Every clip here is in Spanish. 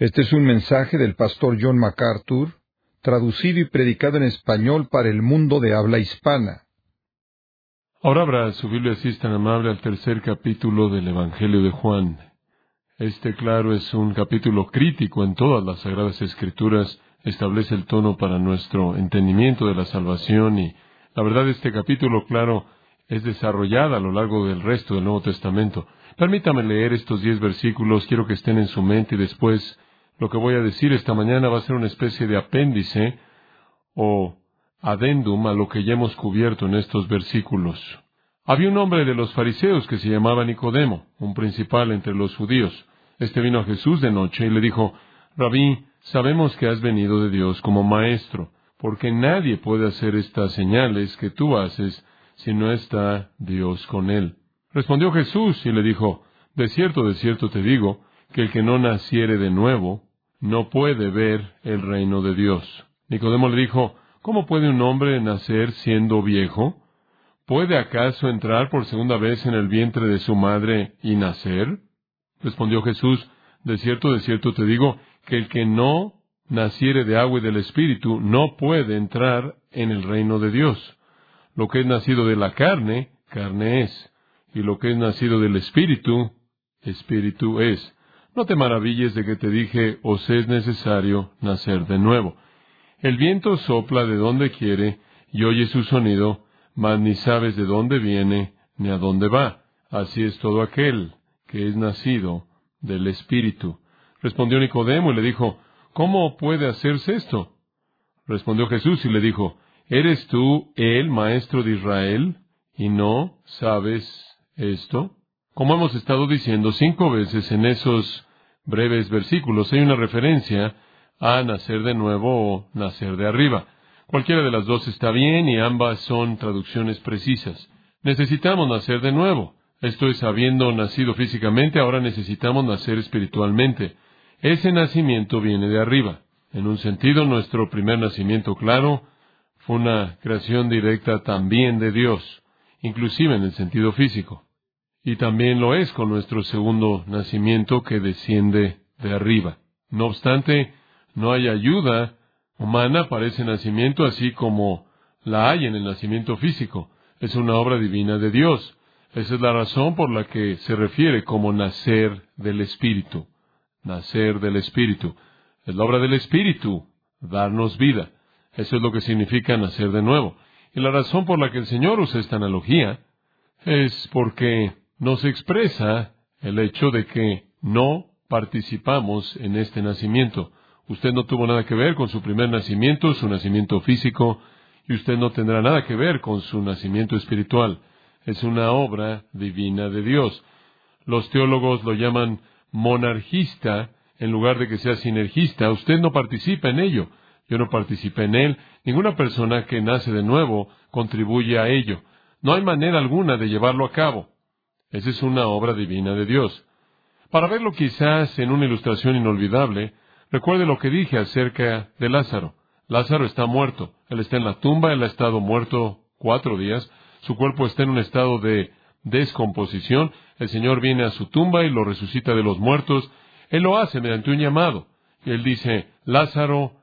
Este es un mensaje del pastor John MacArthur, traducido y predicado en español para el mundo de habla hispana. Ahora abra su Biblia, si es tan amable, al tercer capítulo del Evangelio de Juan. Este, claro, es un capítulo crítico en todas las Sagradas Escrituras, establece el tono para nuestro entendimiento de la salvación y, la verdad, este capítulo, claro, es desarrollada a lo largo del resto del Nuevo Testamento. Permítame leer estos 10 versículos, quiero que estén en su mente y después lo que voy a decir esta mañana va a ser una especie de apéndice o adendum a lo que ya hemos cubierto en estos versículos. Había un hombre de los fariseos que se llamaba Nicodemo, un principal entre los judíos. Este vino a Jesús de noche y le dijo: Rabí, sabemos que has venido de Dios como maestro, porque nadie puede hacer estas señales que tú haces si no está Dios con él. Respondió Jesús y le dijo: de cierto te digo, que el que no naciere de nuevo no puede ver el reino de Dios. Nicodemo le dijo: ¿cómo puede un hombre nacer siendo viejo? ¿Puede acaso entrar por segunda vez en el vientre de su madre y nacer? Respondió Jesús: de cierto te digo, que el que no naciere de agua y del Espíritu no puede entrar en el reino de Dios. Lo que es nacido de la carne, carne es, y lo que es nacido del Espíritu, Espíritu es. No te maravilles de que te dije: os es necesario nacer de nuevo. El viento sopla de donde quiere, y oyes su sonido, mas ni sabes de dónde viene, ni a dónde va. Así es todo aquel que es nacido del Espíritu. Respondió Nicodemo y le dijo: ¿cómo puede hacerse esto? Respondió Jesús y le dijo: ¿eres tú el maestro de Israel, y no sabes esto? Como hemos estado diciendo 5 veces en esos breves versículos, hay una referencia a nacer de nuevo o nacer de arriba. Cualquiera de las dos está bien y ambas son traducciones precisas. Necesitamos nacer de nuevo. Esto es, habiendo nacido físicamente, ahora necesitamos nacer espiritualmente. Ese nacimiento viene de arriba. En un sentido, nuestro primer nacimiento, claro, fue una creación directa también de Dios, inclusive en el sentido físico. Y también lo es con nuestro segundo nacimiento que desciende de arriba. No obstante, no hay ayuda humana para ese nacimiento, así como la hay en el nacimiento físico. Es una obra divina de Dios. Esa es la razón por la que se refiere como nacer del Espíritu. Nacer del Espíritu. Es la obra del Espíritu, darnos vida. Eso es lo que significa nacer de nuevo. Y la razón por la que el Señor usa esta analogía es porque nos expresa el hecho de que no participamos en este nacimiento. Usted no tuvo nada que ver con su primer nacimiento, su nacimiento físico, y usted no tendrá nada que ver con su nacimiento espiritual. Es una obra divina de Dios. Los teólogos lo llaman monarquista en lugar de que sea sinergista. Usted no participa en ello. Yo no participé en él. Ninguna persona que nace de nuevo contribuye a ello. No hay manera alguna de llevarlo a cabo. Esa es una obra divina de Dios. Para verlo quizás en una ilustración inolvidable, recuerde lo que dije acerca de Lázaro. Lázaro está muerto. Él está en la tumba, él ha estado muerto 4 días. Su cuerpo está en un estado de descomposición. El Señor viene a su tumba y lo resucita de los muertos. Él lo hace mediante un llamado. Y él dice: Lázaro,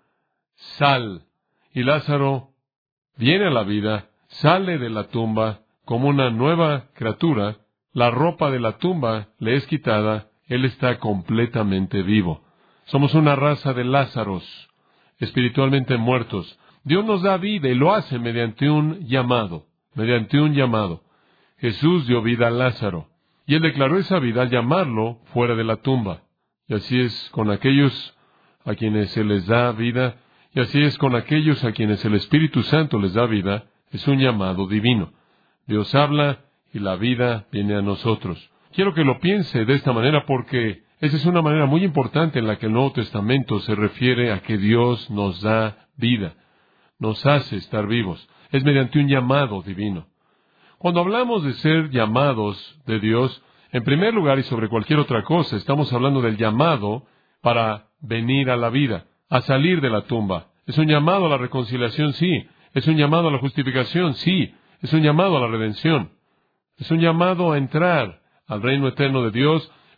sal. Y Lázaro viene a la vida, sale de la tumba como una nueva criatura. La ropa de la tumba le es quitada. Él está completamente vivo. Somos una raza de Lázaros, espiritualmente muertos. Dios nos da vida y lo hace mediante un llamado. Mediante un llamado. Jesús dio vida a Lázaro, y Él declaró esa vida al llamarlo fuera de la tumba. Y así es con aquellos a quienes se les da vida, y así es con aquellos a quienes el Espíritu Santo les da vida. Es un llamado divino. Dios habla y la vida viene a nosotros. Quiero que lo piense de esta manera porque esa es una manera muy importante en la que el Nuevo Testamento se refiere a que Dios nos da vida, nos hace estar vivos. Es mediante un llamado divino. Cuando hablamos de ser llamados de Dios, en primer lugar y sobre cualquier otra cosa, estamos hablando del llamado para venir a la vida, a salir de la tumba. Es un llamado a la reconciliación, sí. Es un llamado a la justificación, sí. Es un llamado a la redención. Es un llamado a entrar al reino eterno de Dios.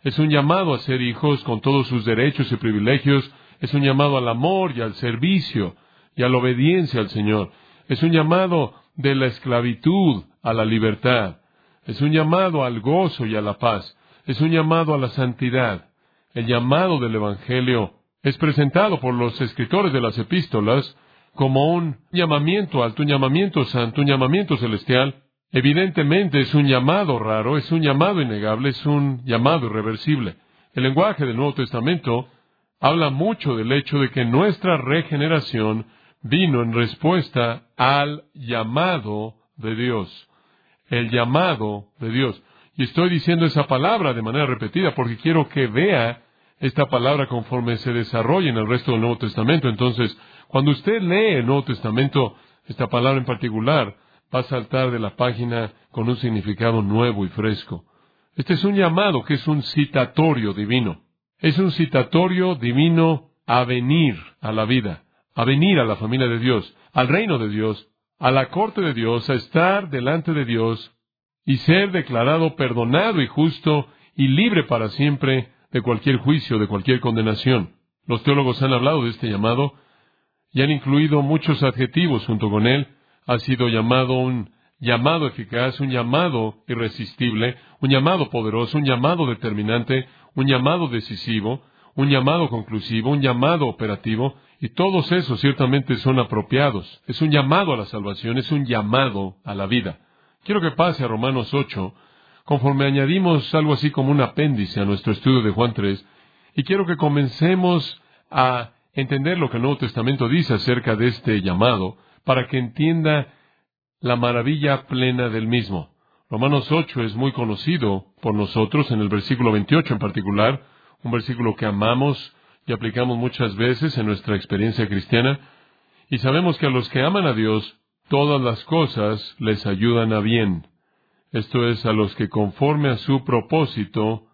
Es un llamado a ser hijos con todos sus derechos y privilegios. Es un llamado al amor y al servicio y a la obediencia al Señor. Es un llamado de la esclavitud a la libertad. Es un llamado al gozo y a la paz. Es un llamado a la santidad. El llamado del Evangelio es presentado por los escritores de las epístolas como un llamamiento alto, un llamamiento santo, un llamamiento celestial. Evidentemente es un llamado raro, es un llamado innegable, es un llamado irreversible. El lenguaje del Nuevo Testamento habla mucho del hecho de que nuestra regeneración vino en respuesta al llamado de Dios. El llamado de Dios. Y estoy diciendo esa palabra de manera repetida porque quiero que vea esta palabra conforme se desarrolla en el resto del Nuevo Testamento. Entonces, cuando usted lee el Nuevo Testamento, esta palabra en particular va a saltar de la página con un significado nuevo y fresco. Este es un llamado que es un citatorio divino. Es un citatorio divino a venir a la vida, a venir a la familia de Dios, al reino de Dios, a la corte de Dios, a estar delante de Dios y ser declarado perdonado y justo y libre para siempre de cualquier juicio, de cualquier condenación. Los teólogos han hablado de este llamado y han incluido muchos adjetivos junto con él. Ha sido llamado un llamado eficaz, un llamado irresistible, un llamado poderoso, un llamado determinante, un llamado decisivo, un llamado conclusivo, un llamado operativo, y todos esos ciertamente son apropiados. Es un llamado a la salvación, es un llamado a la vida. Quiero que pase a Romanos 8, conforme añadimos algo así como un apéndice a nuestro estudio de Juan 3, y quiero que comencemos a entender lo que el Nuevo Testamento dice acerca de este llamado, para que entienda la maravilla plena del mismo. Romanos 8 es muy conocido por nosotros, en el versículo 28 en particular, un versículo que amamos y aplicamos muchas veces en nuestra experiencia cristiana, y sabemos que a los que aman a Dios, todas las cosas les ayudan a bien. Esto es, a los que conforme a su propósito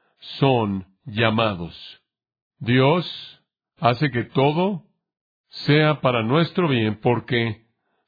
son llamados. Dios hace que todo sea para nuestro bien porque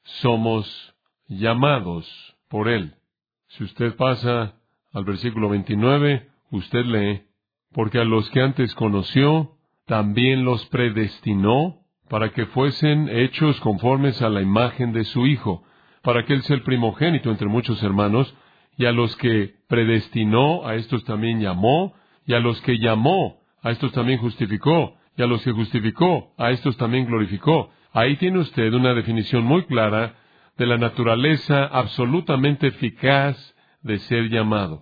somos llamados por Él. Si usted pasa al versículo 29, usted lee, porque a los que antes conoció, también los predestinó para que fuesen hechos conformes a la imagen de su Hijo, para que Él sea el primogénito entre muchos hermanos, y a los que predestinó, a estos también llamó, y a los que llamó, a estos también justificó, y a los que justificó, a estos también glorificó. Ahí tiene usted una definición muy clara de la naturaleza absolutamente eficaz de ser llamado.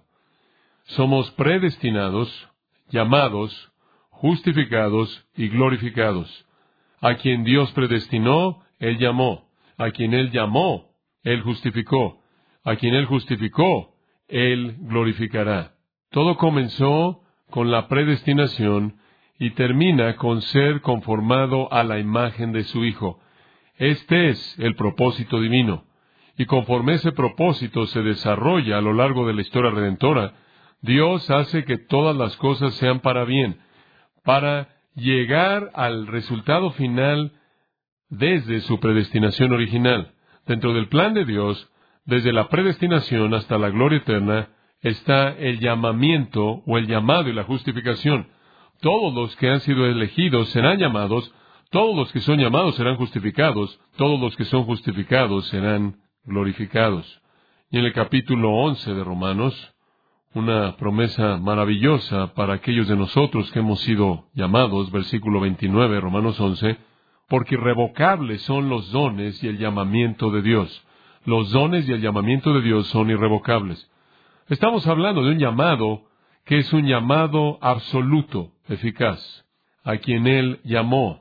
Somos predestinados, llamados, justificados y glorificados. A quien Dios predestinó, Él llamó. A quien Él llamó, Él justificó. A quien Él justificó, Él glorificará. Todo comenzó con la predestinación y termina con ser conformado a la imagen de su Hijo. Este es el propósito divino. Y conforme ese propósito se desarrolla a lo largo de la historia redentora, Dios hace que todas las cosas sean para bien, para llegar al resultado final desde su predestinación original. Dentro del plan de Dios, desde la predestinación hasta la gloria eterna, está el llamamiento o el llamado y la justificación. Todos los que han sido elegidos serán llamados, todos los que son llamados serán justificados, todos los que son justificados serán glorificados. Y en el capítulo 11 de Romanos, una promesa maravillosa para aquellos de nosotros que hemos sido llamados, versículo 29, Romanos 11, porque irrevocables son los dones y el llamamiento de Dios. Los dones y el llamamiento de Dios son irrevocables. Estamos hablando de un llamado que es un llamado absoluto, eficaz, a quien Él llamó,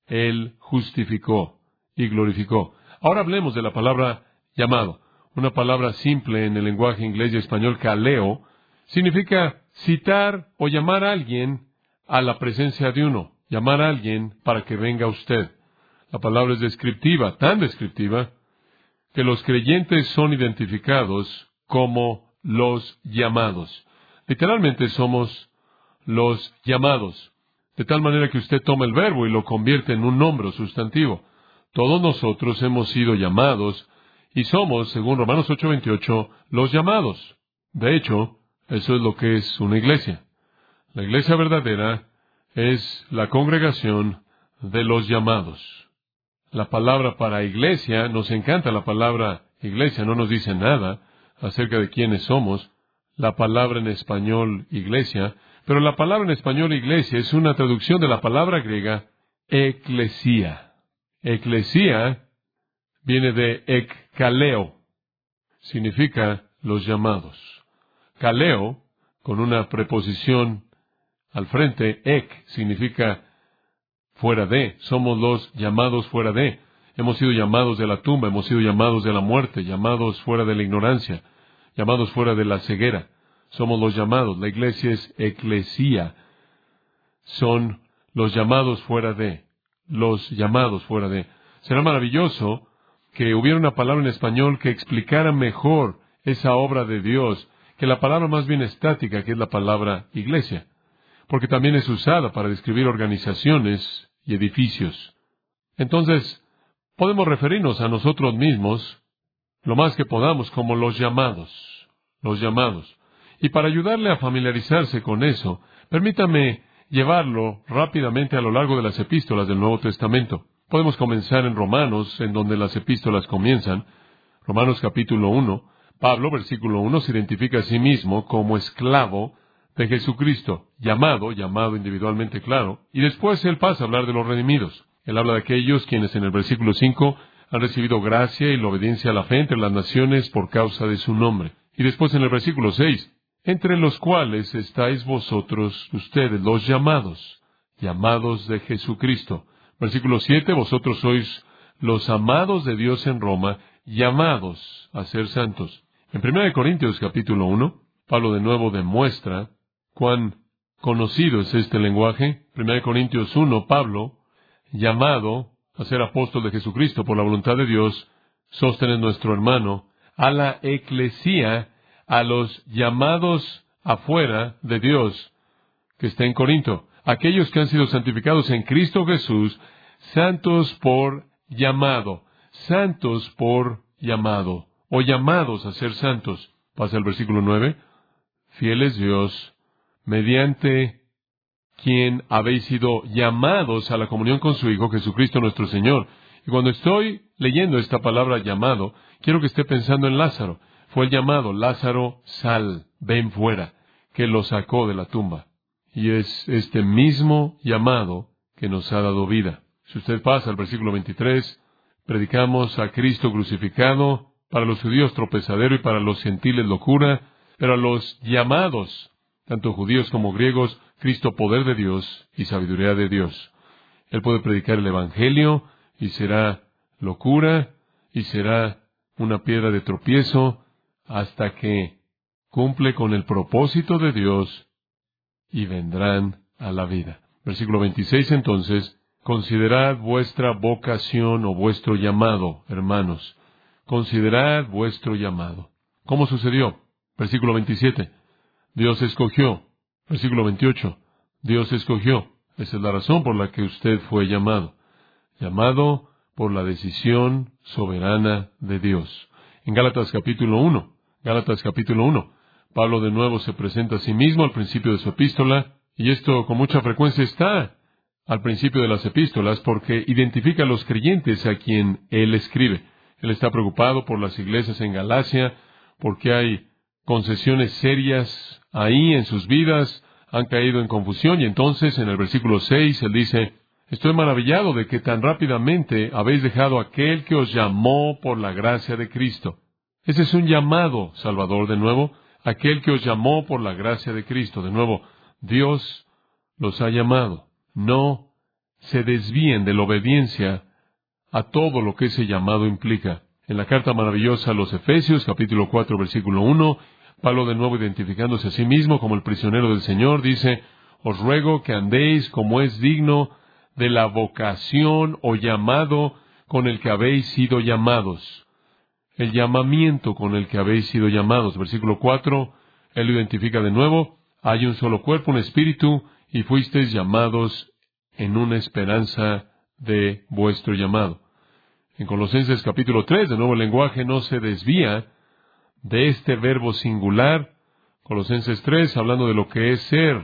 Él justificó y glorificó. Ahora hablemos de la palabra llamado. Una palabra simple en el lenguaje inglés y español, kaleo, significa citar o llamar a alguien a la presencia de uno, llamar a alguien para que venga a usted. La palabra es descriptiva, tan descriptiva, que los creyentes son identificados como los llamados. Literalmente somos los llamados, de tal manera que usted toma el verbo y lo convierte en un nombre o sustantivo. Todos nosotros hemos sido llamados y somos, según Romanos 8:28, los llamados. De hecho, eso es lo que es una iglesia. La iglesia verdadera es la congregación de los llamados. La palabra para iglesia, nos encanta la palabra iglesia, no nos dice nada acerca de quiénes somos. La palabra en español iglesia, pero la palabra en español iglesia es una traducción de la palabra griega eclesia. Eclesia viene de ekkaleo, significa los llamados. Kaleo, con una preposición al frente, significa fuera de. Somos los llamados fuera de. Hemos sido llamados de la tumba, hemos sido llamados de la muerte, llamados fuera de la ignorancia, llamados fuera de la ceguera. Somos los llamados. La iglesia es eclesia. Son los llamados fuera de. Los llamados fuera de. Será maravilloso que hubiera una palabra en español que explicara mejor esa obra de Dios que la palabra más bien estática, que es la palabra iglesia, porque también es usada para describir organizaciones y edificios. Entonces, podemos referirnos a nosotros mismos lo más que podamos como los llamados. Los llamados. Y para ayudarle a familiarizarse con eso, permítame llevarlo rápidamente a lo largo de las epístolas del Nuevo Testamento. Podemos comenzar en Romanos, en donde las epístolas comienzan. Romanos capítulo 1. Pablo, versículo 1, se identifica a sí mismo como esclavo de Jesucristo, llamado individualmente, claro, y después él pasa a hablar de los redimidos. Él habla de aquellos quienes en el versículo 5 han recibido gracia y la obediencia a la fe entre las naciones por causa de su nombre. Y después en el versículo 6, entre los cuales estáis vosotros, ustedes, los llamados de Jesucristo. Versículo 7, vosotros sois los amados de Dios en Roma, llamados a ser santos. En 1 Corintios capítulo 1, Pablo de nuevo demuestra cuán conocido es este lenguaje. 1 Corintios 1, Pablo, llamado a ser apóstol de Jesucristo por la voluntad de Dios, Sóstenes nuestro hermano, a la eclesía, a los llamados afuera de Dios que está en Corinto, aquellos que han sido santificados en Cristo Jesús, santos por llamado, o llamados a ser santos. Pasa el versículo 9. Fiel es Dios, mediante quien habéis sido llamados a la comunión con su Hijo, Jesucristo nuestro Señor. Y cuando estoy leyendo esta palabra llamado, quiero que esté pensando en Lázaro. Fue el llamado, Lázaro, sal, ven fuera, que lo sacó de la tumba. Y es este mismo llamado que nos ha dado vida. Si usted pasa al versículo 23, predicamos a Cristo crucificado, para los judíos tropezadero y para los gentiles locura, pero a los llamados, tanto judíos como griegos, Cristo poder de Dios y sabiduría de Dios. Él puede predicar el Evangelio y será locura y será una piedra de tropiezo hasta que cumple con el propósito de Dios y vendrán a la vida. Versículo 26 entonces, considerad vuestra vocación o vuestro llamado, hermanos. Considerad vuestro llamado. ¿Cómo sucedió? Versículo 27. Dios escogió. Versículo 28. Dios escogió. Esa es la razón por la que usted fue llamado. Llamado por la decisión soberana de Dios. En Gálatas capítulo 1. Pablo de nuevo se presenta a sí mismo al principio de su epístola. Y esto con mucha frecuencia está al principio de las epístolas porque identifica a los creyentes a quien él escribe. Él está preocupado por las iglesias en Galacia, porque hay concesiones serias ahí en sus vidas, han caído en confusión, y entonces en el versículo 6 él dice, estoy maravillado de que tan rápidamente habéis dejado a aquel que os llamó por la gracia de Cristo. Ese es un llamado, Salvador, de nuevo, aquel que os llamó por la gracia de Cristo. De nuevo, Dios los ha llamado. No se desvíen de la obediencia a todo lo que ese llamado implica. En la carta maravillosa a los Efesios, capítulo 4, versículo 1, Pablo de nuevo identificándose a sí mismo como el prisionero del Señor, dice, os ruego que andéis como es digno de la vocación o llamado con el que habéis sido llamados. El llamamiento con el que habéis sido llamados. Versículo 4, él lo identifica de nuevo, hay un solo cuerpo, un espíritu, y fuisteis llamados en una esperanza de vuestro llamado. En Colosenses capítulo 3, de nuevo el lenguaje no se desvía de este verbo singular. Colosenses 3, hablando de lo que es ser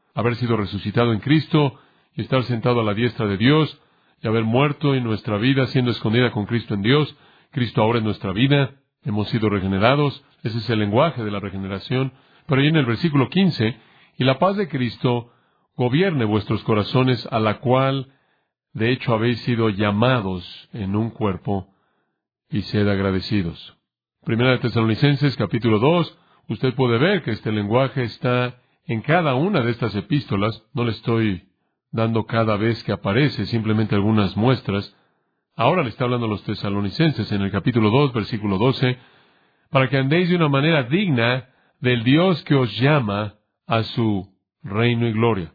haber sido resucitado en Cristo y estar sentado a la diestra de Dios y haber muerto en nuestra vida siendo escondida con Cristo en Dios. Cristo ahora es nuestra vida. Hemos sido regenerados. Ese es el lenguaje de la regeneración. Pero ahí en el versículo 15, y la paz de Cristo gobierne vuestros corazones, a la cual de hecho habéis sido llamados en un cuerpo, y sed agradecidos. Primera de Tesalonicenses, capítulo 2, usted puede ver que este lenguaje está en cada una de estas epístolas. No le estoy dando cada vez que aparece, simplemente algunas muestras. Ahora le está hablando a los tesalonicenses en el capítulo 2, versículo 12, para que andéis de una manera digna del Dios que os llama a su reino y gloria.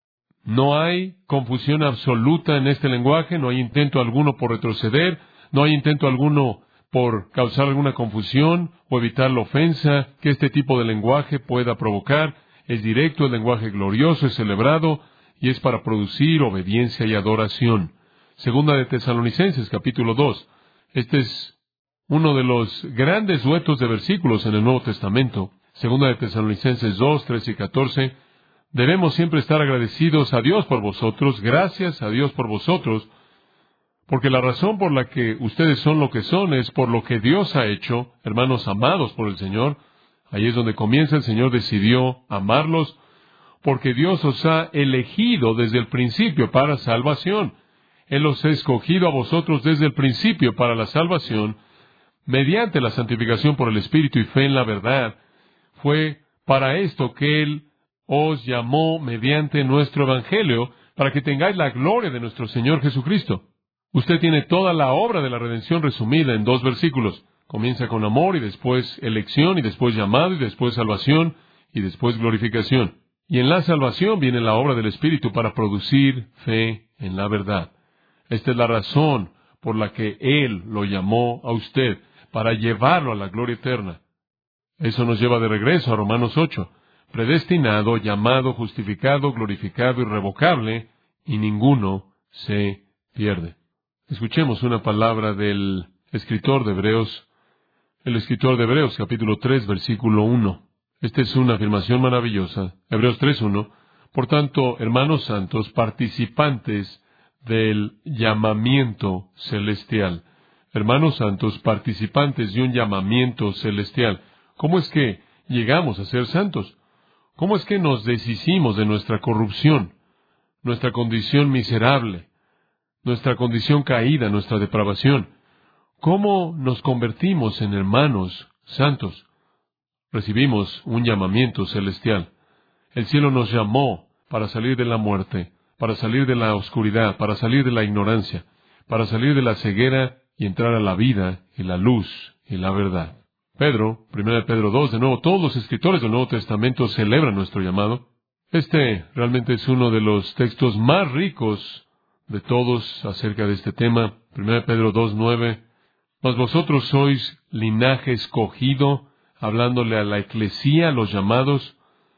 No hay confusión absoluta en este lenguaje, no hay intento alguno por retroceder, no hay intento alguno por causar alguna confusión o evitar la ofensa que este tipo de lenguaje pueda provocar. Es directo, el lenguaje glorioso, es celebrado y es para producir obediencia y adoración. Segunda de Tesalonicenses, capítulo 2. Este es uno de los grandes duetos de versículos en el Nuevo Testamento. Segunda de Tesalonicenses 2, 13 y 14. Debemos siempre estar agradecidos a Dios por vosotros, gracias a Dios por vosotros, porque la razón por la que ustedes son lo que son es por lo que Dios ha hecho, hermanos amados por el Señor. Ahí es donde comienza. El Señor decidió amarlos, porque Dios os ha elegido desde el principio para salvación. Él os ha escogido a vosotros desde el principio para la salvación, mediante la santificación por el Espíritu y fe en la verdad. Fue para esto que Él os llamó mediante nuestro Evangelio, para que tengáis la gloria de nuestro Señor Jesucristo. Usted tiene toda la obra de la redención resumida en 2 versículos. Comienza con amor y después elección y después llamado y después salvación y después glorificación. Y en la salvación viene la obra del Espíritu para producir fe en la verdad. Esta es la razón por la que Él lo llamó a usted, para llevarlo a la gloria eterna. Eso nos lleva de regreso a Romanos 8. Predestinado, llamado, justificado, glorificado, irrevocable, y ninguno se pierde. Escuchemos una palabra del escritor de Hebreos, el escritor de Hebreos, capítulo 3, versículo 1. Esta es una afirmación maravillosa. Hebreos 3:1. Por tanto, hermanos santos, participantes del llamamiento celestial. Hermanos santos, participantes de un llamamiento celestial. ¿Cómo es que llegamos a ser santos? ¿Cómo es que nos deshicimos de nuestra corrupción, nuestra condición miserable, nuestra condición caída, nuestra depravación? ¿Cómo nos convertimos en hermanos santos? Recibimos un llamamiento celestial. El cielo nos llamó para salir de la muerte, para salir de la oscuridad, para salir de la ignorancia, para salir de la ceguera y entrar a la vida y la luz y la verdad. Pedro, 1 Pedro 2, de nuevo, todos los escritores del Nuevo Testamento celebran nuestro llamado. Este realmente es uno de los textos más ricos de todos acerca de este tema. 1 Pedro 2, 9. Mas vosotros sois linaje escogido, hablándole a la eclesía, a los llamados.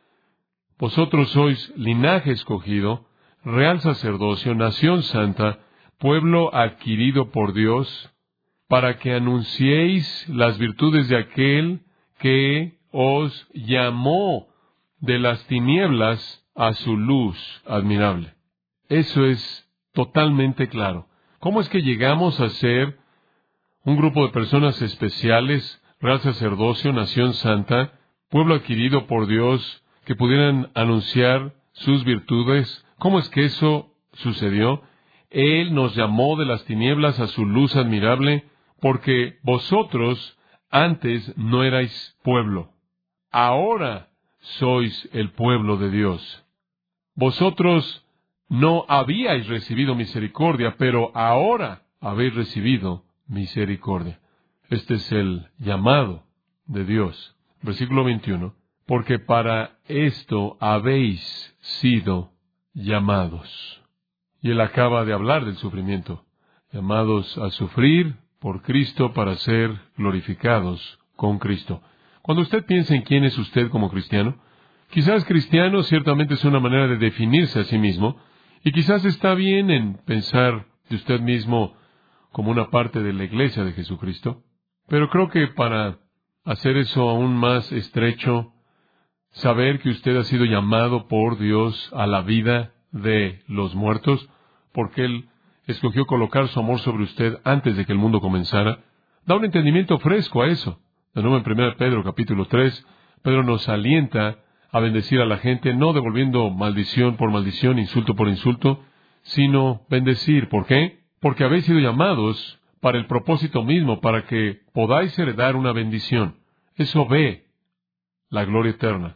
Vosotros sois linaje escogido, real sacerdocio, nación santa, pueblo adquirido por Dios, para que anunciéis las virtudes de aquel que os llamó de las tinieblas a su luz admirable. Eso es totalmente claro. ¿Cómo es que llegamos a ser un grupo de personas especiales, real sacerdocio, nación santa, pueblo adquirido por Dios, que pudieran anunciar sus virtudes? ¿Cómo es que eso sucedió? Él nos llamó de las tinieblas a su luz admirable, porque vosotros antes no erais pueblo. Ahora sois el pueblo de Dios. Vosotros no habíais recibido misericordia, pero ahora habéis recibido misericordia. Este es el llamado de Dios. Versículo 21. Porque para esto habéis sido llamados. Y él acaba de hablar del sufrimiento. Llamados a sufrir por Cristo para ser glorificados con Cristo. Cuando usted piensa en quién es usted como cristiano, quizás cristiano ciertamente es una manera de definirse a sí mismo, y quizás está bien en pensar de usted mismo como una parte de la iglesia de Jesucristo, pero creo que para hacer eso aún más estrecho, saber que usted ha sido llamado por Dios a la vida de los muertos, porque Él escogió colocar su amor sobre usted antes de que el mundo comenzara? Da un entendimiento fresco a eso. De nuevo en 1 Pedro capítulo 3, Pedro nos alienta a bendecir a la gente, no devolviendo maldición por maldición, insulto por insulto, sino bendecir. ¿Por qué? Porque habéis sido llamados para el propósito mismo, para que podáis heredar una bendición. Eso ve la gloria eterna.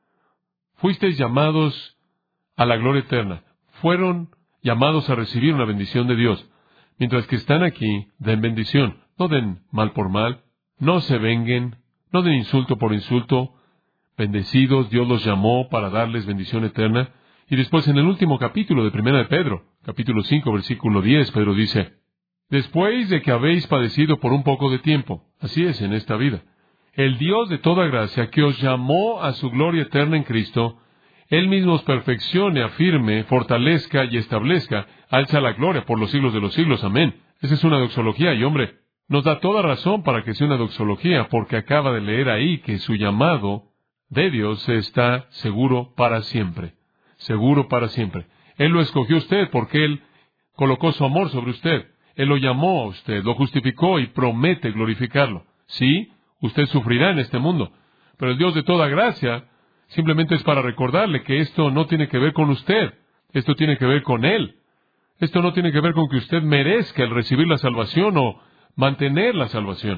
Fuisteis llamados a la gloria eterna. Fueron llamados a recibir una bendición de Dios. Mientras que están aquí, den bendición. No den mal por mal. No se venguen. No den insulto por insulto. Bendecidos, Dios los llamó para darles bendición eterna. Y después en el último capítulo de 1 de Pedro, capítulo 5, versículo 10, Pedro dice, después de que habéis padecido por un poco de tiempo, así es en esta vida, el Dios de toda gracia, que os llamó a su gloria eterna en Cristo, Él mismo os perfeccione, afirme, fortalezca y establezca, alza la gloria por los siglos de los siglos. Amén. Esa es una doxología, y hombre, nos da toda razón para que sea una doxología, porque acaba de leer ahí que su llamado de Dios está seguro para siempre. Seguro para siempre. Él lo escogió a usted porque Él colocó su amor sobre usted. Él lo llamó a usted, lo justificó y promete glorificarlo. Sí, usted sufrirá en este mundo, pero el Dios de toda gracia simplemente es para recordarle que esto no tiene que ver con usted. Esto tiene que ver con Él. Esto no tiene que ver con que usted merezca el recibir la salvación o mantener la salvación.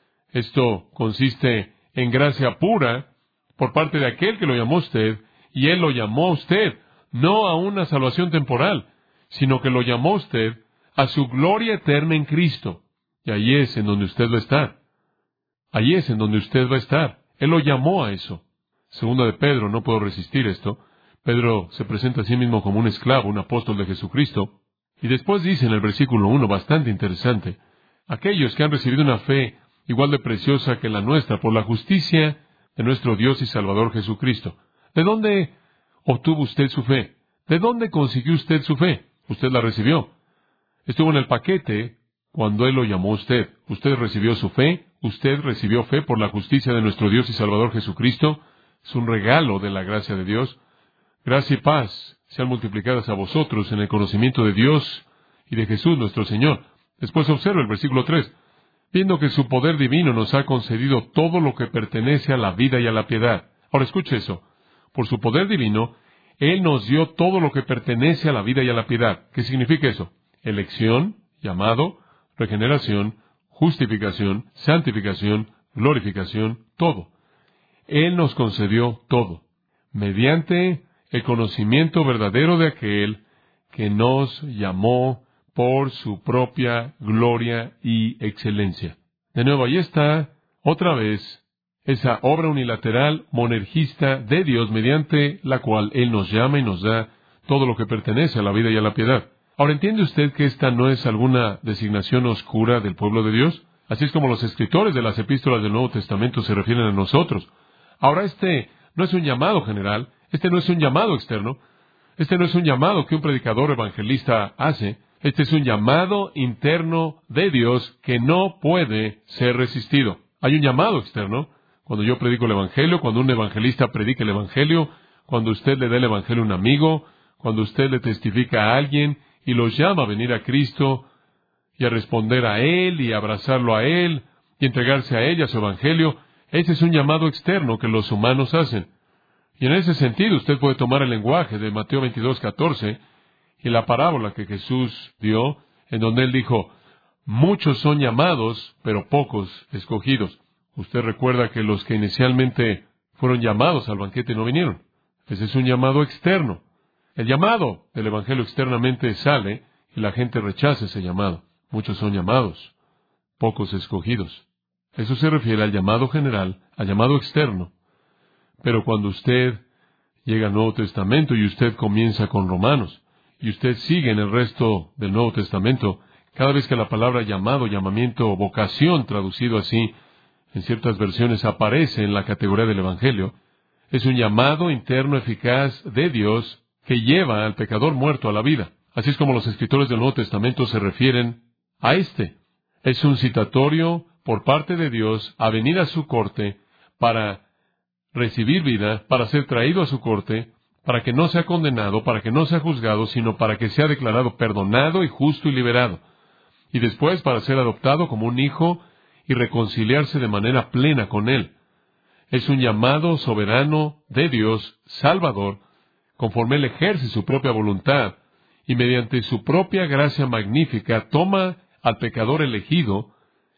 Esto consiste en gracia pura por parte de aquel que lo llamó a usted, y Él lo llamó a usted, no a una salvación temporal, sino que lo llamó a usted a su gloria eterna en Cristo. Y ahí es en donde usted va a estar. Ahí es en donde usted va a estar. Él lo llamó a eso. Segunda de Pedro, no puedo resistir esto. Pedro se presenta a sí mismo como un esclavo, un apóstol de Jesucristo. Y después dice en el versículo 1, bastante interesante, aquellos que han recibido una fe igual de preciosa que la nuestra por la justicia de nuestro Dios y Salvador Jesucristo. ¿De dónde obtuvo usted su fe? ¿De dónde consiguió usted su fe? Usted la recibió. Estuvo en el paquete cuando Él lo llamó a usted. Usted recibió su fe. Usted recibió fe por la justicia de nuestro Dios y Salvador Jesucristo. Es un regalo de la gracia de Dios. Gracia y paz sean multiplicadas a vosotros en el conocimiento de Dios y de Jesús nuestro Señor. Después observa el versículo 3. Viendo que su poder divino nos ha concedido todo lo que pertenece a la vida y a la piedad. Ahora escuche eso. Por su poder divino, Él nos dio todo lo que pertenece a la vida y a la piedad. ¿Qué significa eso? Elección, llamado, regeneración, justificación, santificación, glorificación, todo. Él nos concedió todo, mediante el conocimiento verdadero de aquel que nos llamó por su propia gloria y excelencia. De nuevo, ahí está, otra vez, esa obra unilateral, monergista de Dios, mediante la cual Él nos llama y nos da todo lo que pertenece a la vida y a la piedad. Ahora, ¿entiende usted que esta no es alguna designación oscura del pueblo de Dios? Así es como los escritores de las epístolas del Nuevo Testamento se refieren a nosotros. Ahora, este no es un llamado general, este no es un llamado externo, este no es un llamado que un predicador evangelista hace, este es un llamado interno de Dios que no puede ser resistido. Hay un llamado externo, cuando yo predico el Evangelio, cuando un evangelista predica el Evangelio, cuando usted le da el Evangelio a un amigo, cuando usted le testifica a alguien y los llama a venir a Cristo y a responder a Él y a abrazarlo a Él y entregarse a Él y a su Evangelio, ese es un llamado externo que los humanos hacen. Y en ese sentido usted puede tomar el lenguaje de Mateo 22:14 y la parábola que Jesús dio, en donde Él dijo, muchos son llamados, pero pocos escogidos. Usted recuerda que los que inicialmente fueron llamados al banquete no vinieron. Ese es un llamado externo. El llamado del Evangelio externamente sale y la gente rechaza ese llamado. Muchos son llamados, pocos escogidos. Eso se refiere al llamado general, al llamado externo. Pero cuando usted llega al Nuevo Testamento y usted comienza con Romanos, y usted sigue en el resto del Nuevo Testamento, cada vez que la palabra llamado, llamamiento o vocación, traducido así, en ciertas versiones aparece en la categoría del Evangelio, es un llamado interno eficaz de Dios que lleva al pecador muerto a la vida. Así es como los escritores del Nuevo Testamento se refieren a este. Es un citatorio por parte de Dios a venir a su corte para recibir vida, para ser traído a su corte, para que no sea condenado, para que no sea juzgado, sino para que sea declarado perdonado y justo y liberado. Y después para ser adoptado como un hijo y reconciliarse de manera plena con Él. Es un llamado soberano de Dios, Salvador, conforme Él ejerce su propia voluntad, y mediante su propia gracia magnífica toma al pecador elegido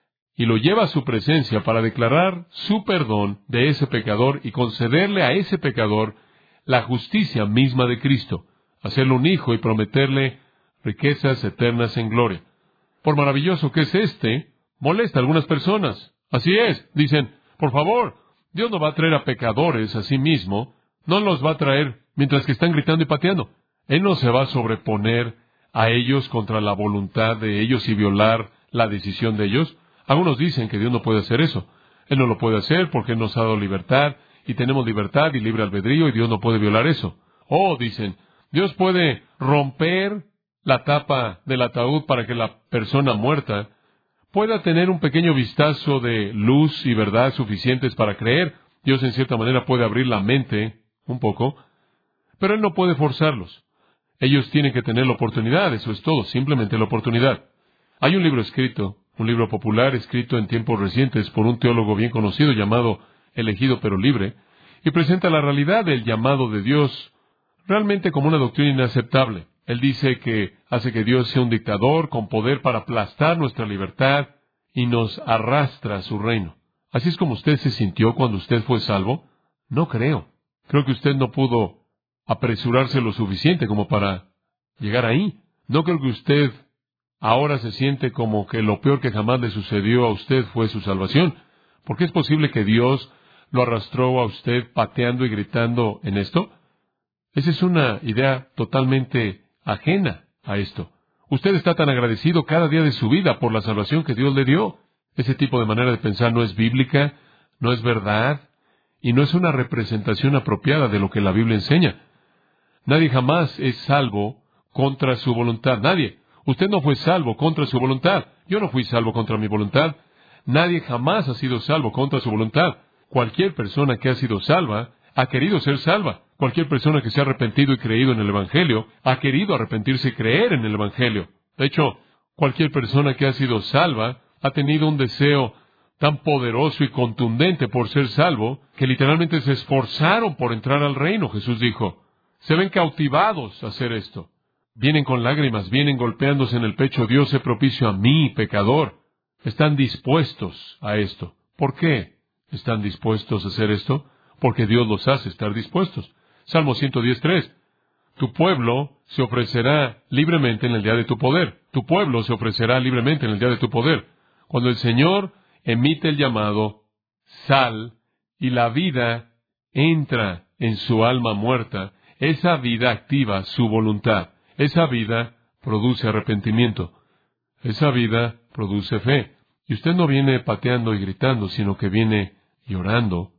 y lo lleva a su presencia para declarar su perdón de ese pecador y concederle a ese pecador la justicia misma de Cristo, hacerlo un hijo y prometerle riquezas eternas en gloria. Por maravilloso que es molesta a algunas personas. Así es, dicen, por favor, Dios no va a traer a pecadores a sí mismo, no los va a traer mientras que están gritando y pateando. Él no se va a sobreponer a ellos contra la voluntad de ellos y violar la decisión de ellos. Algunos dicen que Dios no puede hacer eso. Él no lo puede hacer porque Él nos ha dado libertad, y tenemos libertad y libre albedrío, y Dios no puede violar eso. Dicen, Dios puede romper la tapa del ataúd para que la persona muerta pueda tener un pequeño vistazo de luz y verdad suficientes para creer. Dios en cierta manera puede abrir la mente un poco, pero Él no puede forzarlos. Ellos tienen que tener la oportunidad, eso es todo, simplemente la oportunidad. Hay un libro escrito, un libro popular escrito en tiempos recientes por un teólogo bien conocido llamado Elegido pero Libre, y presenta la realidad del llamado de Dios realmente como una doctrina inaceptable. Él dice que hace que Dios sea un dictador con poder para aplastar nuestra libertad y nos arrastra a su reino. ¿Así es como usted se sintió cuando usted fue salvo? No creo. Creo que usted no pudo apresurarse lo suficiente como para llegar ahí. No creo que usted ahora se siente como que lo peor que jamás le sucedió a usted fue su salvación. ¿Por qué es posible que Dios lo arrastró a usted pateando y gritando en esto? Esa es una idea totalmente ajena a esto. Usted está tan agradecido cada día de su vida por la salvación que Dios le dio. Ese tipo de manera de pensar no es bíblica, no es verdad, y no es una representación apropiada de lo que la Biblia enseña. Nadie jamás es salvo contra su voluntad. Nadie. Usted no fue salvo contra su voluntad. Yo no fui salvo contra mi voluntad. Nadie jamás ha sido salvo contra su voluntad. Cualquier persona que ha sido salva ha querido ser salva. Cualquier persona que se ha arrepentido y creído en el Evangelio ha querido arrepentirse y creer en el Evangelio. De hecho, cualquier persona que ha sido salva ha tenido un deseo tan poderoso y contundente por ser salvo que literalmente se esforzaron por entrar al reino. Jesús dijo, se ven cautivados a hacer esto. Vienen con lágrimas, vienen golpeándose en el pecho. Dios se propicio a mí, pecador. Están dispuestos a esto. ¿Por qué están dispuestos a hacer esto? Porque Dios los hace estar dispuestos. Salmo 110:3. Tu pueblo se ofrecerá libremente en el día de tu poder. Tu pueblo se ofrecerá libremente en el día de tu poder. Cuando el Señor emite el llamado, sal, y la vida entra en su alma muerta, esa vida activa su voluntad. Esa vida produce arrepentimiento. Esa vida produce fe. Y usted no viene pateando y gritando, sino que viene llorando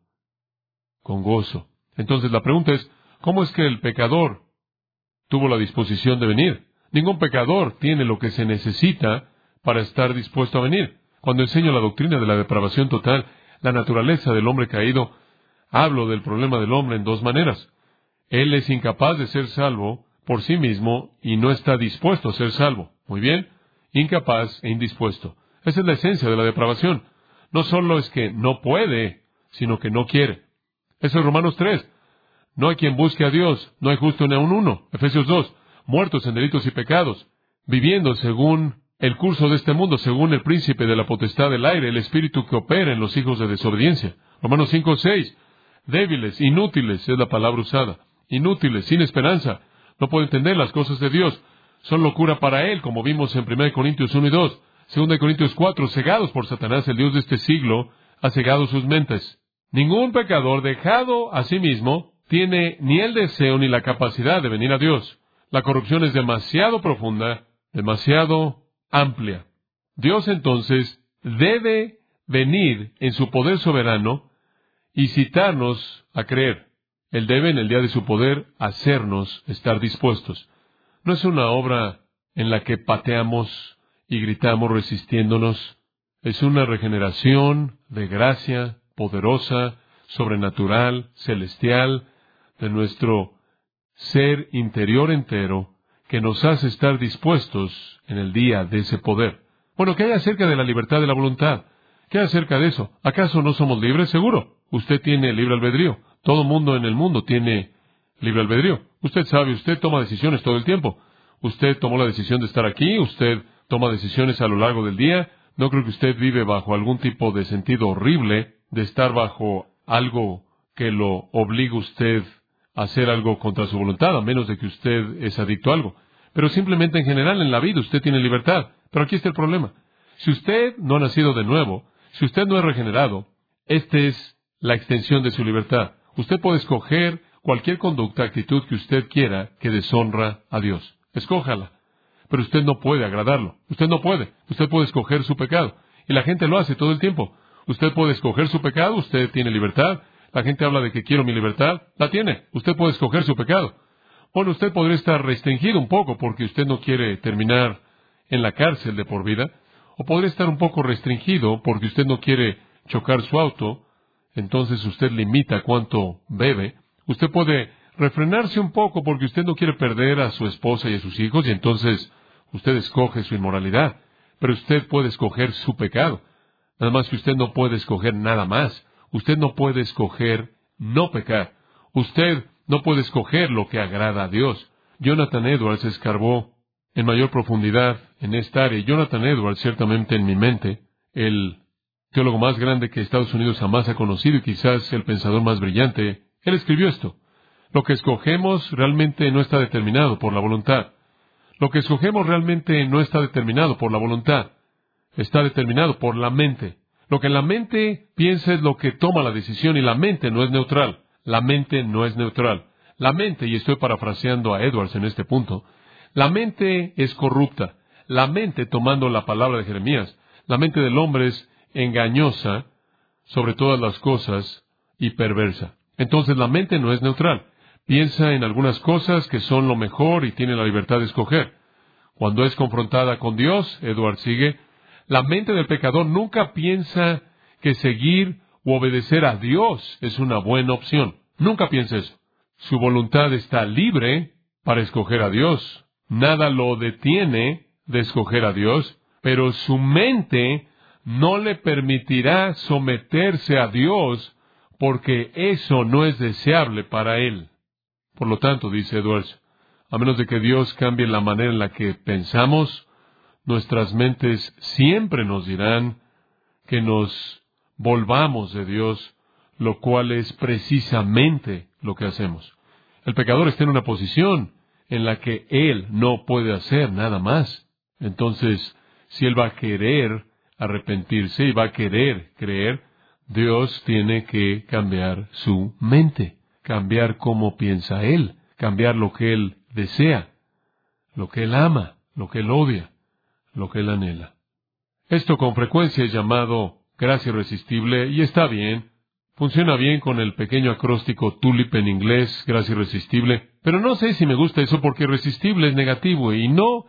con gozo. Entonces la pregunta es, ¿cómo es que el pecador tuvo la disposición de venir? Ningún pecador tiene lo que se necesita para estar dispuesto a venir. Cuando enseño la doctrina de la depravación total, la naturaleza del hombre caído, hablo del problema del hombre en dos maneras. Él es incapaz de ser salvo por sí mismo y no está dispuesto a ser salvo. Muy bien, incapaz e indispuesto. Esa es la esencia de la depravación. No solo es que no puede, sino que no quiere. Eso es Romanos 3. No hay quien busque a Dios, no hay justo ni aun uno. Efesios 2. Muertos en delitos y pecados, viviendo según el curso de este mundo, según el príncipe de la potestad del aire, el espíritu que opera en los hijos de desobediencia. Romanos 5:6. Débiles, inútiles es la palabra usada. Inútiles, sin esperanza. No pueden entender las cosas de Dios. Son locura para Él, como vimos en 1 Corintios 1 y 2. 2 Corintios 4, cegados por Satanás, el Dios de este siglo, ha cegado sus mentes. Ningún pecador dejado a sí mismo tiene ni el deseo ni la capacidad de venir a Dios. La corrupción es demasiado profunda, demasiado amplia. Dios entonces debe venir en su poder soberano y citarnos a creer. Él debe, en el día de su poder, hacernos estar dispuestos. No es una obra en la que pateamos y gritamos resistiéndonos. Es una regeneración de gracia poderosa, sobrenatural, celestial, de nuestro ser interior entero, que nos hace estar dispuestos en el día de ese poder. Bueno, ¿qué hay acerca de la libertad de la voluntad? ¿Qué hay acerca de eso? ¿Acaso no somos libres? Seguro. Usted tiene libre albedrío. Todo mundo en el mundo tiene libre albedrío. Usted sabe, usted toma decisiones todo el tiempo. Usted tomó la decisión de estar aquí, usted toma decisiones a lo largo del día. No creo que usted vive bajo algún tipo de sentido horrible de estar bajo algo que lo obligue a usted a hacer algo contra su voluntad, a menos de que usted es adicto a algo. Pero simplemente en general en la vida usted tiene libertad. Pero aquí está el problema. Si usted no ha nacido de nuevo, si usted no es regenerado, esta es la extensión de su libertad. Usted puede escoger cualquier conducta, actitud que usted quiera que deshonra a Dios. Escójala. Pero usted no puede agradarlo. Usted no puede. Usted puede escoger su pecado. Y la gente lo hace todo el tiempo. Usted puede escoger su pecado. Usted tiene libertad. La gente habla de que quiero mi libertad. La tiene. Usted puede escoger su pecado. Bueno, usted podría estar restringido un poco porque usted no quiere terminar en la cárcel de por vida. O podría estar un poco restringido porque usted no quiere chocar su auto. Entonces usted limita cuánto bebe. Usted puede refrenarse un poco porque usted no quiere perder a su esposa y a sus hijos, y entonces usted escoge su inmoralidad. Pero usted puede escoger su pecado. Nada más que usted no puede escoger nada más. Usted no puede escoger no pecar. Usted no puede escoger lo que agrada a Dios. Jonathan Edwards escarbó en mayor profundidad en esta área. Jonathan Edwards, ciertamente en mi mente, el teólogo más grande que Estados Unidos jamás ha conocido y quizás el pensador más brillante, él escribió esto. Lo que escogemos realmente no está determinado por la voluntad. Lo que escogemos realmente no está determinado por la voluntad. Está determinado por la mente. Lo que la mente piensa es lo que toma la decisión, y la mente no es neutral. La mente no es neutral. La mente, y estoy parafraseando a Edwards en este punto, la mente es corrupta. La mente, tomando la palabra de Jeremías, la mente del hombre es engañosa sobre todas las cosas y perversa. Entonces la mente no es neutral. Piensa en algunas cosas que son lo mejor y tiene la libertad de escoger. Cuando es confrontada con Dios, Edwards sigue, la mente del pecador nunca piensa que seguir u obedecer a Dios es una buena opción. Nunca piensa eso. Su voluntad está libre para escoger a Dios. Nada lo detiene de escoger a Dios, pero su mente no le permitirá someterse a Dios porque eso no es deseable para él. Por lo tanto, dice Edwards, a menos de que Dios cambie la manera en la que pensamos, nuestras mentes siempre nos dirán que nos volvamos de Dios, lo cual es precisamente lo que hacemos. El pecador está en una posición en la que él no puede hacer nada más. Entonces, si él va a querer arrepentirse y va a querer creer, Dios tiene que cambiar su mente, cambiar cómo piensa él, cambiar lo que él desea, lo que él ama, lo que él odia, lo que él anhela. Esto con frecuencia es llamado gracia irresistible, y está bien. Funciona bien con el pequeño acróstico TULIP en inglés, gracia irresistible. Pero no sé si me gusta eso porque irresistible es negativo, y no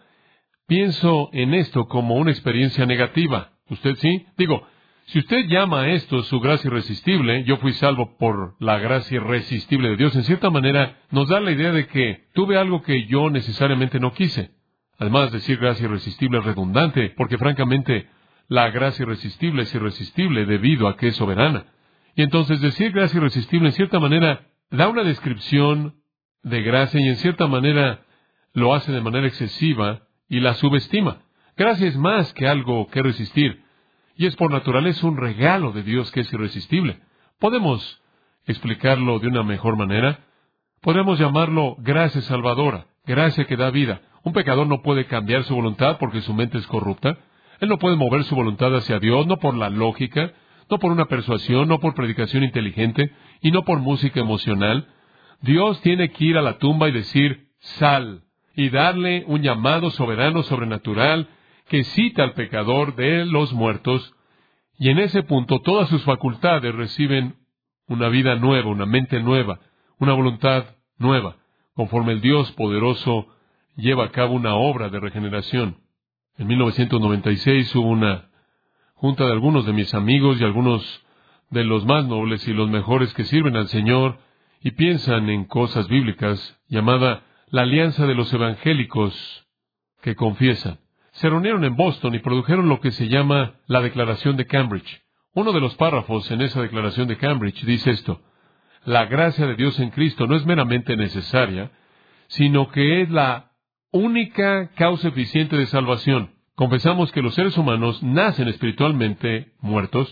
pienso en esto como una experiencia negativa. ¿Usted sí? Digo, si usted llama a esto su gracia irresistible, yo fui salvo por la gracia irresistible de Dios, en cierta manera nos da la idea de que tuve algo que yo necesariamente no quise. Además, decir gracia irresistible es redundante, porque francamente la gracia irresistible es irresistible debido a que es soberana. Y entonces decir gracia irresistible en cierta manera da una descripción de gracia y en cierta manera lo hace de manera excesiva y la subestima. Gracia es más que algo que resistir, y es por naturaleza un regalo de Dios que es irresistible. ¿Podemos explicarlo de una mejor manera? Podemos llamarlo gracia salvadora, gracia que da vida. Un pecador no puede cambiar su voluntad porque su mente es corrupta. Él no puede mover su voluntad hacia Dios, no por la lógica, no por una persuasión, no por predicación inteligente, y no por música emocional. Dios tiene que ir a la tumba y decir, sal, y darle un llamado soberano, sobrenatural, que cita al pecador de los muertos, y en ese punto todas sus facultades reciben una vida nueva, una mente nueva, una voluntad nueva, conforme el Dios poderoso lleva a cabo una obra de regeneración. En 1996 hubo una junta de algunos de mis amigos y algunos de los más nobles y los mejores que sirven al Señor y piensan en cosas bíblicas, llamada la Alianza de los Evangélicos que Confiesan. Se reunieron en Boston y produjeron lo que se llama la Declaración de Cambridge. Uno de los párrafos en esa Declaración de Cambridge dice esto: la gracia de Dios en Cristo no es meramente necesaria, sino que es la única causa eficiente de salvación. Confesamos que los seres humanos nacen espiritualmente muertos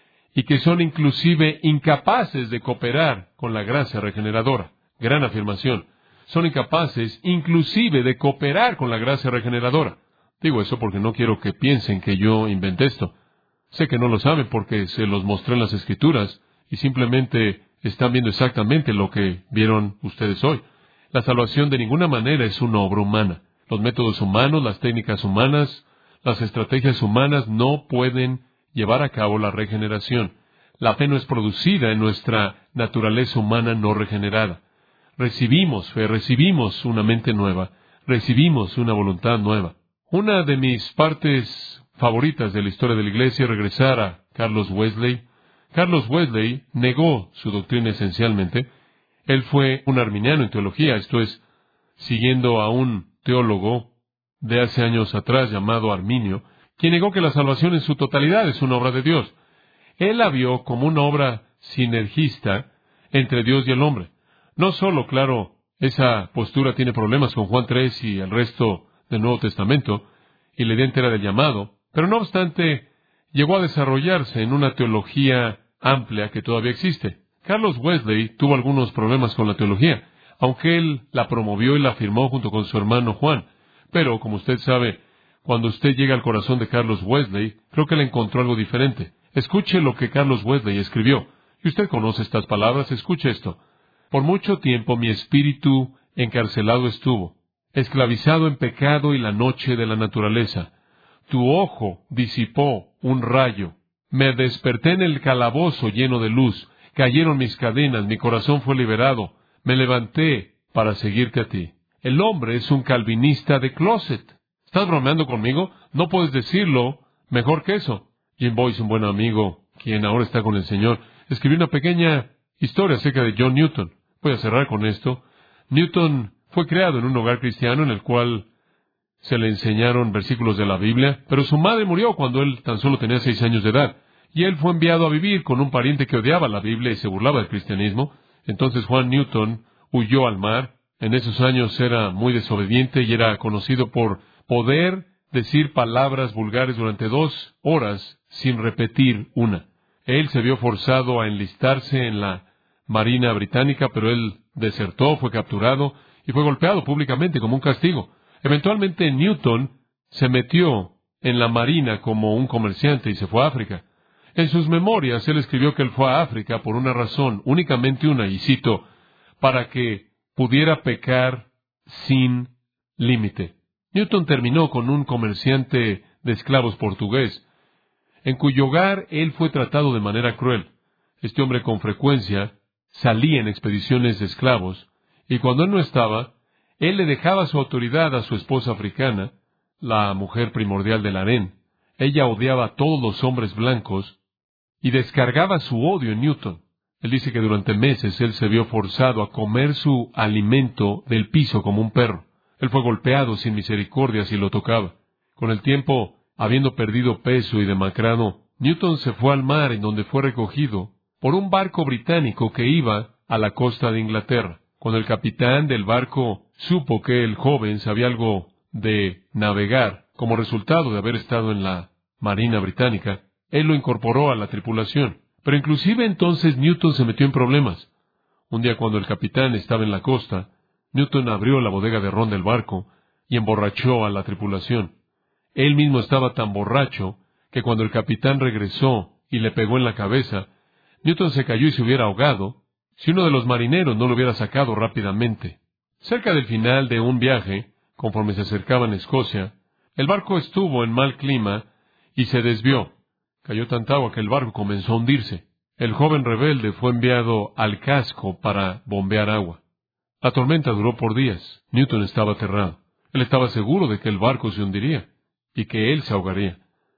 y que son inclusive incapaces de cooperar con la gracia regeneradora. Gran afirmación. Son incapaces inclusive de cooperar con la gracia regeneradora. Digo eso porque no quiero que piensen que yo inventé esto. Sé que no lo saben porque se los mostré en las Escrituras y simplemente están viendo exactamente lo que vieron ustedes hoy. La salvación de ninguna manera es una obra humana. Los métodos humanos, las técnicas humanas, las estrategias humanas no pueden llevar a cabo la regeneración. La fe no es producida en nuestra naturaleza humana no regenerada. Recibimos fe, recibimos una mente nueva, recibimos una voluntad nueva. Una de mis partes favoritas de la historia de la Iglesia es regresar a Carlos Wesley. Carlos Wesley negó su doctrina esencialmente. Él fue un arminiano en teología, esto es, siguiendo a un teólogo de hace años atrás llamado Arminio, quien negó que la salvación en su totalidad es una obra de Dios. Él la vio como una obra sinergista entre Dios y el hombre. No solo, claro, esa postura tiene problemas con Juan 3 y el resto del Nuevo Testamento, y la idea entera del llamado, pero no obstante, llegó a desarrollarse en una teología amplia que todavía existe. Carlos Wesley tuvo algunos problemas con la teología, aunque él la promovió y la afirmó junto con su hermano Juan. Pero, como usted sabe, cuando usted llega al corazón de Carlos Wesley, creo que él encontró algo diferente. Escuche lo que Carlos Wesley escribió. Y usted conoce estas palabras, escuche esto. Por mucho tiempo mi espíritu encarcelado estuvo, esclavizado en pecado y la noche de la naturaleza. Tu ojo disipó un rayo. Me desperté en el calabozo lleno de luz. Cayeron mis cadenas, mi corazón fue liberado. Me levanté para seguirte a ti. El hombre es un calvinista de closet. ¿Estás bromeando conmigo? No puedes decirlo mejor que eso. Jim Boyce, un buen amigo, quien ahora está con el Señor, escribió una pequeña historia acerca de John Newton. Voy a cerrar con esto. Newton fue creado en un hogar cristiano en el cual se le enseñaron versículos de la Biblia, pero su madre murió cuando él tan solo tenía 6 años de edad. Y él fue enviado a vivir con un pariente que odiaba la Biblia y se burlaba del cristianismo. Entonces Juan Newton huyó al mar. En esos años era muy desobediente y era conocido por poder decir palabras vulgares durante 2 horas sin repetir una. Él se vio forzado a enlistarse en la Marina Británica, pero él desertó, fue capturado y fue golpeado públicamente como un castigo. Eventualmente Newton se metió en la Marina como un comerciante y se fue a África. En sus memorias, él escribió que él fue a África por una razón, únicamente una, y cito, para que pudiera pecar sin límite. Newton terminó con un comerciante de esclavos portugués, en cuyo hogar él fue tratado de manera cruel. Este hombre con frecuencia salía en expediciones de esclavos, y cuando él no estaba, él le dejaba su autoridad a su esposa africana, la mujer primordial del harén. Ella odiaba a todos los hombres blancos, y descargaba su odio en Newton. Él dice que durante meses él se vio forzado a comer su alimento del piso como un perro. Él fue golpeado sin misericordia si lo tocaba. Con el tiempo, habiendo perdido peso y demacrado, Newton se fue al mar, en donde fue recogido por un barco británico que iba a la costa de Inglaterra. Cuando el capitán del barco supo que el joven sabía algo de navegar, como resultado de haber estado en la Marina Británica, él lo incorporó a la tripulación. Pero inclusive entonces Newton se metió en problemas. Un día cuando el capitán estaba en la costa, Newton abrió la bodega de ron del barco y emborrachó a la tripulación. Él mismo estaba tan borracho que cuando el capitán regresó y le pegó en la cabeza, Newton se cayó y se hubiera ahogado si uno de los marineros no lo hubiera sacado rápidamente. Cerca del final de un viaje, conforme se acercaban a Escocia, el barco estuvo en mal clima y se desvió. Cayó tanta agua que el barco comenzó a hundirse. El joven rebelde fue enviado al casco para bombear agua. La tormenta duró por días. Newton estaba aterrado. Él estaba seguro de que el barco se hundiría y que él se ahogaría.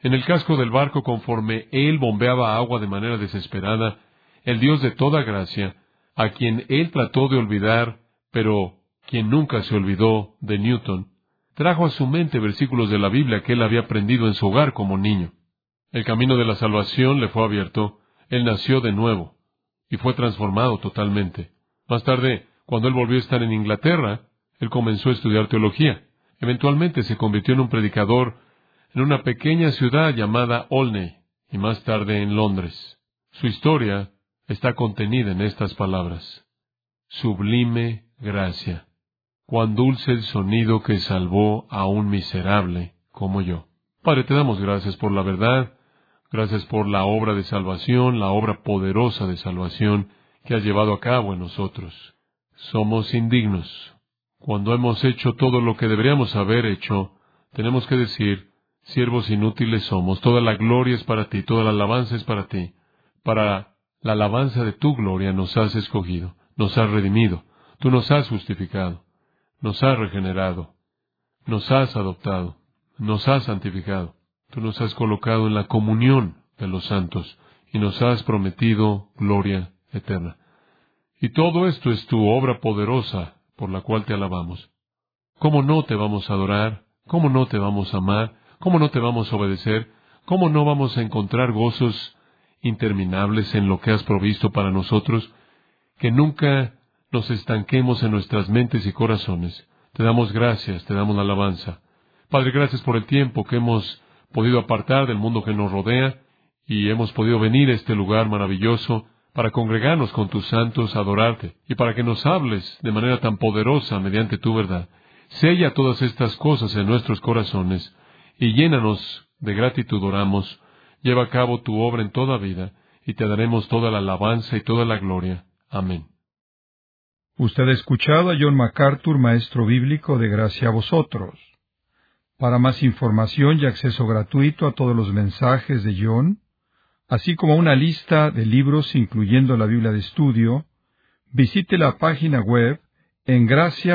En el casco del barco, conforme él bombeaba agua de manera desesperada, el Dios de toda gracia, a quien él trató de olvidar, pero quien nunca se olvidó de Newton, trajo a su mente versículos de la Biblia que él había aprendido en su hogar como niño. El camino de la salvación le fue abierto, él nació de nuevo, y fue transformado totalmente. Más tarde, cuando él volvió a estar en Inglaterra, él comenzó a estudiar teología. Eventualmente se convirtió en un predicador en una pequeña ciudad llamada Olney, y más tarde en Londres. Su historia está contenida en estas palabras: sublime gracia, cuán dulce el sonido que salvó a un miserable como yo. Padre, te damos gracias por la verdad, gracias por la obra de salvación, la obra poderosa de salvación que has llevado a cabo en nosotros. Somos indignos. Cuando hemos hecho todo lo que deberíamos haber hecho, tenemos que decir: siervos inútiles somos, toda la gloria es para ti, toda la alabanza es para ti. Para la alabanza de tu gloria nos has escogido, nos has redimido, tú nos has justificado, nos has regenerado, nos has adoptado, nos has santificado, tú nos has colocado en la comunión de los santos y nos has prometido gloria eterna. Y todo esto es tu obra poderosa por la cual te alabamos. ¿Cómo no te vamos a adorar? ¿Cómo no te vamos a amar? ¿Cómo no te vamos a obedecer? ¿Cómo no vamos a encontrar gozos interminables en lo que has provisto para nosotros? Que nunca nos estanquemos en nuestras mentes y corazones. Te damos gracias, te damos la alabanza. Padre, gracias por el tiempo que hemos podido apartar del mundo que nos rodea y hemos podido venir a este lugar maravilloso para congregarnos con tus santos, adorarte y para que nos hables de manera tan poderosa mediante tu verdad. Sella todas estas cosas en nuestros corazones y llénanos de gratitud, oramos. Lleva a cabo tu obra en toda vida y te daremos toda la alabanza y toda la gloria. Amén. Usted ha escuchado a John MacArthur, maestro bíblico de Gracia a Vosotros. Para más información y acceso gratuito a todos los mensajes de John, así como una lista de libros incluyendo la Biblia de estudio, visite la página web en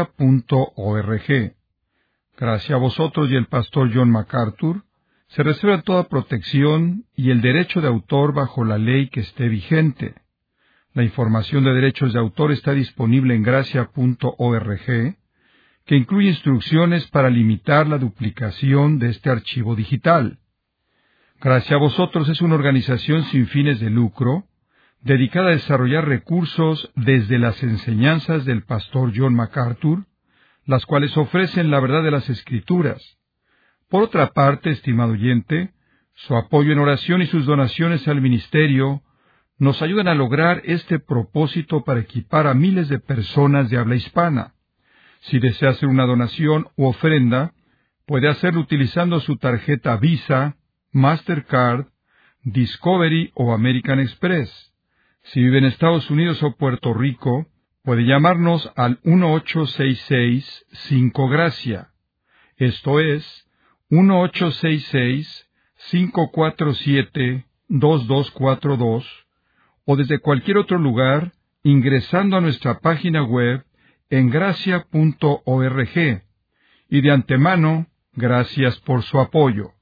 gracia.org. Gracia a Vosotros y el pastor John MacArthur se reserva toda protección y el derecho de autor bajo la ley que esté vigente. La información de derechos de autor está disponible en gracia.org, que incluye instrucciones para limitar la duplicación de este archivo digital. Gracia a Vosotros es una organización sin fines de lucro, dedicada a desarrollar recursos desde las enseñanzas del pastor John MacArthur, las cuales ofrecen la verdad de las Escrituras. Por otra parte, estimado oyente, su apoyo en oración y sus donaciones al ministerio nos ayudan a lograr este propósito para equipar a miles de personas de habla hispana. Si desea hacer una donación u ofrenda, puede hacerlo utilizando su tarjeta Visa, Mastercard, Discovery o American Express. Si vive en Estados Unidos o Puerto Rico, puede llamarnos al 1-866-5-GRACIA. Esto es 1-866-547-2242, o desde cualquier otro lugar ingresando a nuestra página web en gracia.org. Y de antemano, gracias por su apoyo.